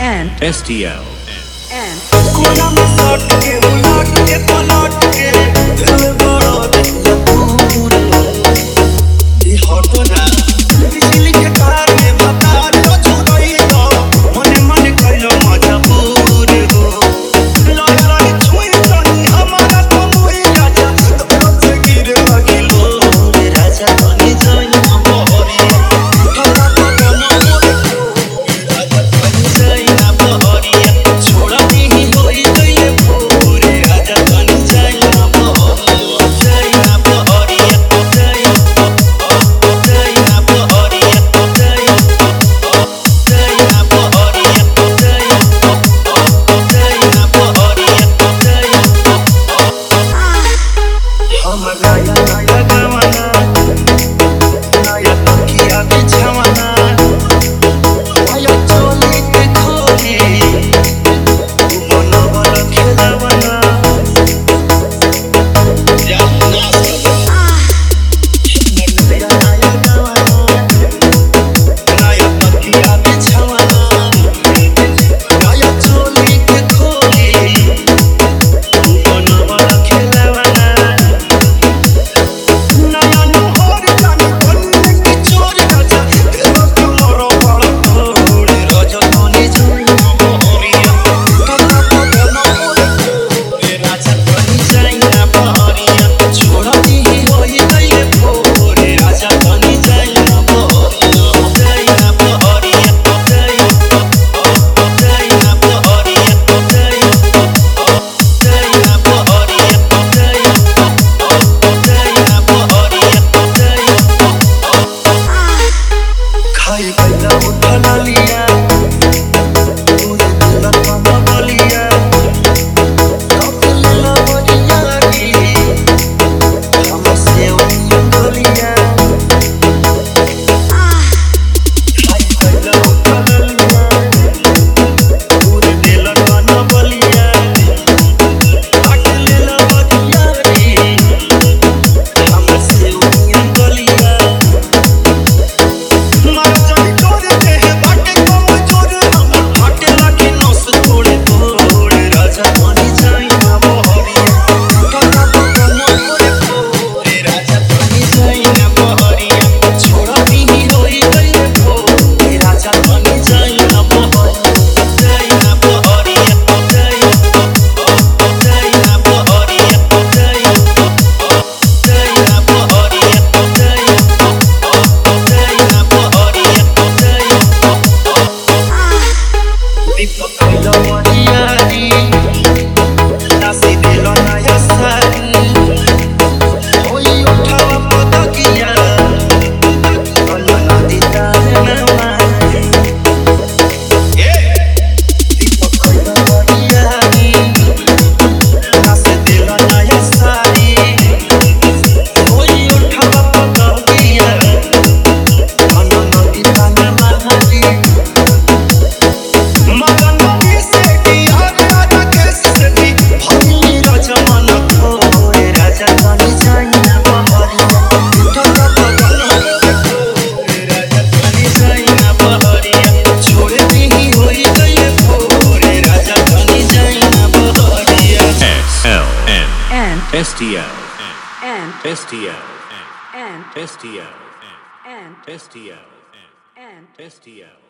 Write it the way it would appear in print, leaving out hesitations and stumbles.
and STL and कोना में सट के उलट के पलट के दिल बड़ा दूर ये हटना बिजली के तार में बता तो छुड़ई दो मने मने कइलो मजबूर हो लय लय छुई तनी हमारा तो मुई राजा तो से गिर लगिलो रे राजा तनी जाई हम बहरी हरा तो न मोरे राजा तनी जाई ना बहरी छोड़ा नहीं होई गइले पूरे राजा तनी जाई ना बहरी जाई ना बहरी जाई ना बहरी जाई ना बहरी जाई ना बहरी हम गाया गाया गावाना नया तकिया बिछावाना आया चोली के खोली मनोबल खेलावाना जाना सब नया नया गावाना नया तकिया बिछावाना आया चोली के खोली मनोबल खेलावाना नया नहर जानी बन्ने की चोर राजा देवा कमरो बड़ थोड़े राजा तनी जाई ना बहरिया कता पगना मोरे रे राजा तनी जाई ना बहरिया छोड़ा दी होई गइले भोरे राजा तनी जाई ना बहरिया जाई ना बहरिया जाई ना बहरिया जाई ना बहरिया जाई खाई गइला उठला लिया तोरे दिल मन बलिया कपलेला बरिया की हमसे उंगलिया खाई गइला उठला लिया तोरे दिल मन बलिया कपलेला बरिया की हमसे उंगलिया मार जाई तोरे देह बाटे कम जोर हमर फाटे लागे नस तोड़े तोड़े राजा तनी जाई ना बहरिया कता बगना मोरे तोरे राजा तनी जाई ना बहरिया छोड़ा दी होई गइले भोरे राजा तनी जाई ना बहरिया जाई ना बहरिया जाई ना बहरिया जाई ना बहरिया जाई दीपक कइलो मनियारी नासी दिलो नया सारी होई उठावा पतकिया कल्ला नदी तारे नवाई दीपक कइलो मनियारी नासी दिलो नया सारी होई उठावा पतकिया कल्ला नदी तारे नवाई मगन नदी से किया राजा कैसे भी भइली राजा मन खोए राजा तनी जाई ना बहरिया उठला पगला खोए राजा तनी जाई ना बहरिया छोड़े दी होई गइले भोरे राजा तनी जाई ना बहरिया SLN and STL and STL and STL and STL and STL